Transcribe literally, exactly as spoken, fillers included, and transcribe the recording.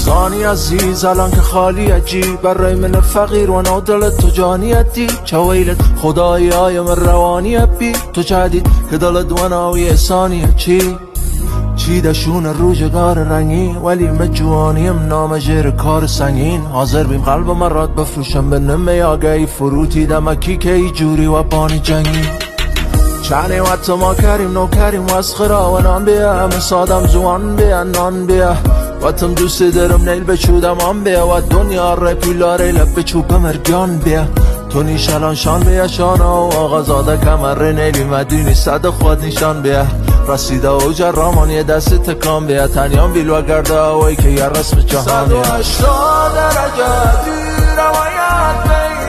سانی عزیز الان که خالی عجیب برای من فقیر و نادل تو جانیتی چه ویلت خدایی های من روانی بی تو جدید که دلت وناوی ثانیه چی چی دشون روزگار رنگین ولی مجوانیم نام جیر کار سنگین حاضر بیم قلب من راد بفروشم به نمه آگهی فروتی دمکی که ای جوری و بانی جنگین چنی و تو ما کریم نو کریم واسخرا و نان بیا همه سادم زوان بیا نان بیا و تم دوست دارم نیل بچودم آن بیا و دنیا ره پیلاره لب بچوب مرگان بیا تو نیشالان شان بیا شانه و آغازاده کمر نیلی مدینی صد خود نیشان بیا رسیده و جرامان یه دست تکان بیا تنیان بیل و گرده هوایی که یه رسم جهان بیا صد و هشتاد درجه دیر روایت بین